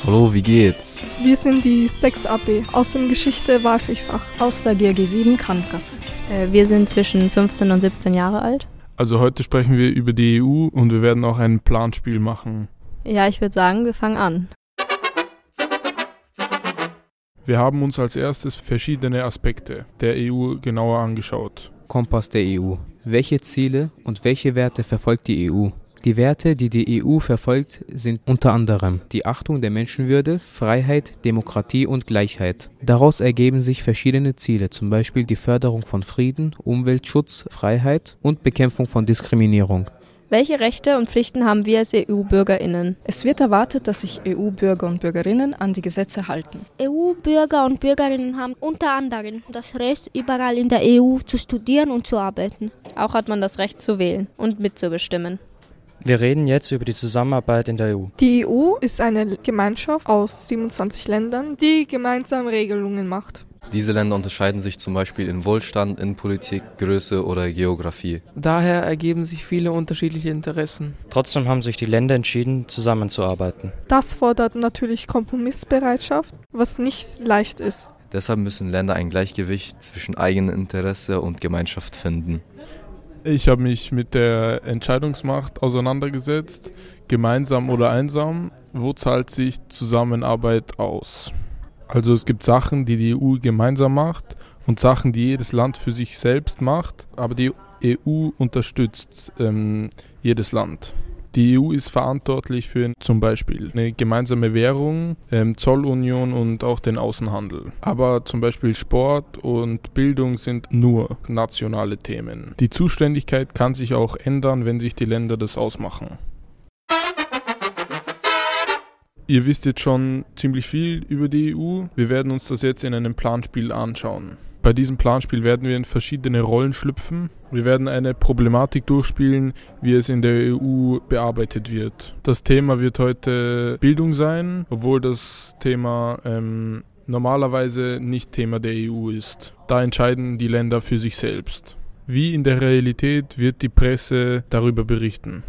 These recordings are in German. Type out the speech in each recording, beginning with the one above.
Hallo, wie geht's? Wir sind die 6AB aus dem Geschichte-Wahlpflichtfach. Aus der GRG 7 Kantgasse. Wir sind zwischen 15 und 17 Jahre alt. Also heute sprechen wir über die EU und wir werden auch ein Planspiel machen. Ja, ich würde sagen, wir fangen an. Wir haben uns als erstes verschiedene Aspekte der EU genauer angeschaut. Kompass der EU. Welche Ziele und welche Werte verfolgt die EU? Die Werte, die die EU verfolgt, sind unter anderem die Achtung der Menschenwürde, Freiheit, Demokratie und Gleichheit. Daraus ergeben sich verschiedene Ziele, zum Beispiel die Förderung von Frieden, Umweltschutz, Freiheit und Bekämpfung von Diskriminierung. Welche Rechte und Pflichten haben wir als EU-BürgerInnen? Es wird erwartet, dass sich EU-Bürger und Bürgerinnen an die Gesetze halten. EU-Bürger und Bürgerinnen haben unter anderem das Recht, überall in der EU zu studieren und zu arbeiten. Auch hat man das Recht zu wählen und mitzubestimmen. Wir reden jetzt über die Zusammenarbeit in der EU. Die EU ist eine Gemeinschaft aus 27 Ländern, die gemeinsam Regelungen macht. Diese Länder unterscheiden sich zum Beispiel in Wohlstand, Innenpolitik, Größe oder Geografie. Daher ergeben sich viele unterschiedliche Interessen. Trotzdem haben sich die Länder entschieden, zusammenzuarbeiten. Das fordert natürlich Kompromissbereitschaft, was nicht leicht ist. Deshalb müssen Länder ein Gleichgewicht zwischen eigenem Interesse und Gemeinschaft finden. Ich habe mich mit der Entscheidungsmacht auseinandergesetzt, gemeinsam oder einsam. Wo zahlt sich Zusammenarbeit aus? Also es gibt Sachen, die die EU gemeinsam macht und Sachen, die jedes Land für sich selbst macht, aber die EU unterstützt jedes Land. Die EU ist verantwortlich für zum Beispiel eine gemeinsame Währung, Zollunion und auch den Außenhandel. Aber zum Beispiel Sport und Bildung sind nur nationale Themen. Die Zuständigkeit kann sich auch ändern, wenn sich die Länder das ausmachen. Ihr wisst jetzt schon ziemlich viel über die EU. Wir werden uns das jetzt in einem Planspiel anschauen. Bei diesem Planspiel werden wir in verschiedene Rollen schlüpfen. Wir werden eine Problematik durchspielen, wie es in der EU bearbeitet wird. Das Thema wird heute Bildung sein, obwohl das Thema normalerweise nicht Thema der EU ist. Da entscheiden die Länder für sich selbst. Wie in der Realität wird die Presse darüber berichten?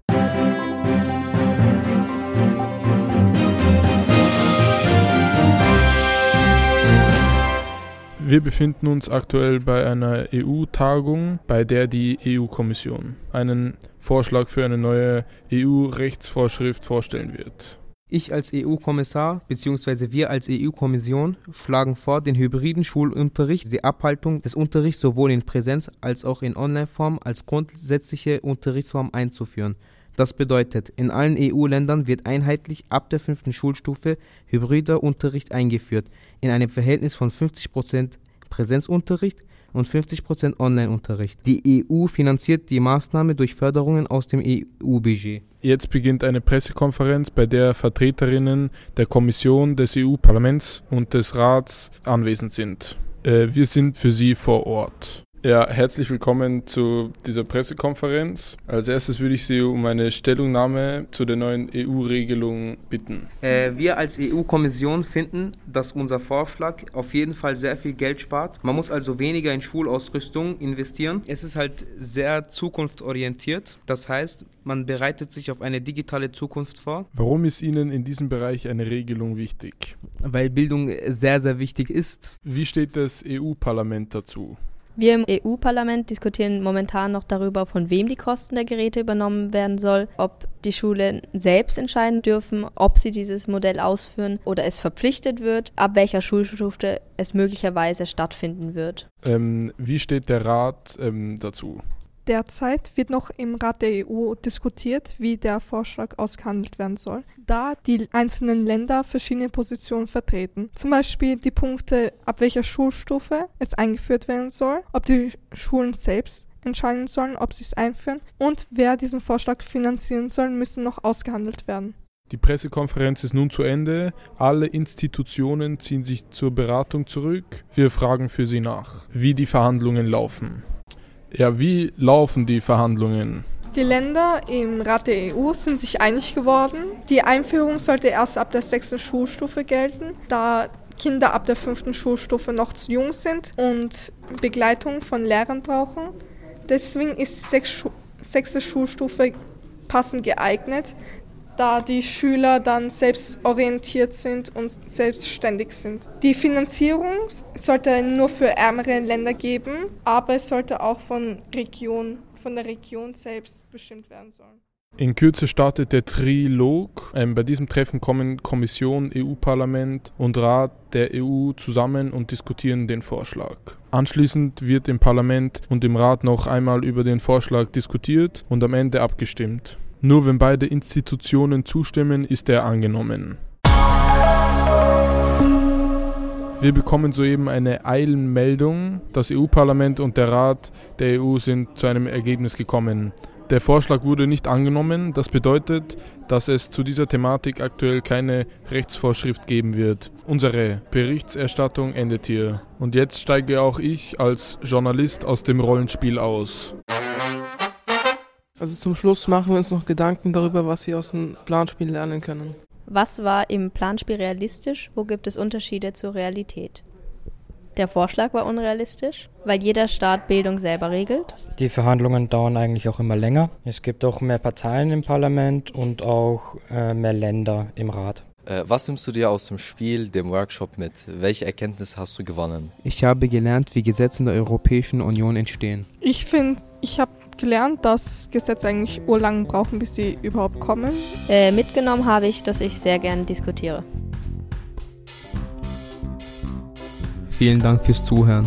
Wir befinden uns aktuell bei einer EU-Tagung, bei der die EU-Kommission einen Vorschlag für eine neue EU-Rechtsvorschrift vorstellen wird. Ich als EU-Kommissar bzw. wir als EU-Kommission schlagen vor, den hybriden Schulunterricht, die Abhaltung des Unterrichts sowohl in Präsenz als auch in Online-Form als grundsätzliche Unterrichtsform einzuführen. Das bedeutet, in allen EU-Ländern wird einheitlich ab der 5. Schulstufe hybrider Unterricht eingeführt, in einem Verhältnis von 50% Präsenzunterricht und 50% Online-Unterricht. Die EU finanziert die Maßnahme durch Förderungen aus dem EU-Budget. Jetzt beginnt eine Pressekonferenz, bei der Vertreterinnen der Kommission, des EU-Parlaments und des Rats anwesend sind. Wir sind für Sie vor Ort. Ja, herzlich willkommen zu dieser Pressekonferenz. Als erstes würde ich Sie um eine Stellungnahme zu der neuen EU-Regelung bitten. Wir als EU-Kommission finden, dass unser Vorschlag auf jeden Fall sehr viel Geld spart. Man muss also weniger in Schulausrüstung investieren. Es ist halt sehr zukunftsorientiert. Das heißt, man bereitet sich auf eine digitale Zukunft vor. Warum ist Ihnen in diesem Bereich eine Regelung wichtig? Weil Bildung sehr, sehr wichtig ist. Wie steht das EU-Parlament dazu? Wir im EU-Parlament diskutieren momentan noch darüber, von wem die Kosten der Geräte übernommen werden soll, ob die Schulen selbst entscheiden dürfen, ob sie dieses Modell ausführen oder es verpflichtet wird, ab welcher Schulstufe es möglicherweise stattfinden wird. Wie steht der Rat dazu? Derzeit wird noch im Rat der EU diskutiert, wie der Vorschlag ausgehandelt werden soll, da die einzelnen Länder verschiedene Positionen vertreten. Zum Beispiel die Punkte, ab welcher Schulstufe es eingeführt werden soll, ob die Schulen selbst entscheiden sollen, ob sie es einführen und wer diesen Vorschlag finanzieren soll, müssen noch ausgehandelt werden. Die Pressekonferenz ist nun zu Ende. Alle Institutionen ziehen sich zur Beratung zurück. Wir fragen für Sie nach, wie die Verhandlungen laufen. Ja, wie laufen die Verhandlungen? Die Länder im Rat der EU sind sich einig geworden. Die Einführung sollte erst ab der 6. Schulstufe gelten, da Kinder ab der 5. Schulstufe noch zu jung sind und Begleitung von Lehrern brauchen. Deswegen ist die 6. Schulstufe passend geeignet, da die Schüler dann selbstorientiert sind und selbstständig sind. Die Finanzierung sollte nur für ärmere Länder geben, aber es sollte auch von der Region selbst bestimmt werden sollen. In Kürze startet der Trilog. Bei diesem Treffen kommen Kommission, EU-Parlament und Rat der EU zusammen und diskutieren den Vorschlag. Anschließend wird im Parlament und im Rat noch einmal über den Vorschlag diskutiert und am Ende abgestimmt. Nur wenn beide Institutionen zustimmen, ist er angenommen. Wir bekommen soeben eine Eilmeldung. Das EU-Parlament und der Rat der EU sind zu einem Ergebnis gekommen. Der Vorschlag wurde nicht angenommen. Das bedeutet, dass es zu dieser Thematik aktuell keine Rechtsvorschrift geben wird. Unsere Berichterstattung endet hier. Und jetzt steige auch ich als Journalist aus dem Rollenspiel aus. Also zum Schluss machen wir uns noch Gedanken darüber, was wir aus dem Planspiel lernen können. Was war im Planspiel realistisch? Wo gibt es Unterschiede zur Realität? Der Vorschlag war unrealistisch, weil jeder Staat Bildung selber regelt. Die Verhandlungen dauern eigentlich auch immer länger. Es gibt auch mehr Parteien im Parlament und auch mehr Länder im Rat. Was nimmst du dir aus dem Spiel, dem Workshop mit? Welche Erkenntnisse hast du gewonnen? Ich habe gelernt, wie Gesetze in der Europäischen Union entstehen. Ich habe gelernt, dass Gesetze eigentlich urlang brauchen, bis sie überhaupt kommen. Mitgenommen habe ich, dass ich sehr gern diskutiere. Vielen Dank fürs Zuhören.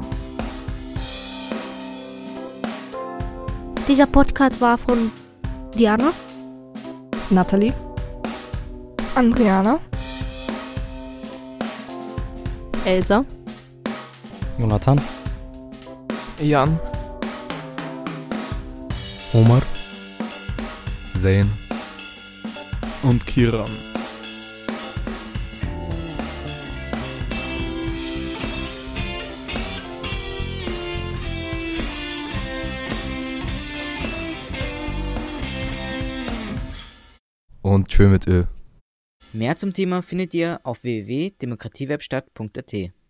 Dieser Podcast war von Diana, Nathalie, Andriana, Elsa, Jonathan, Jan, Omar, Zayn Und Kiran. und Tschö mit Ö. Mehr zum Thema findet ihr auf www.demokratiewebstadt.at.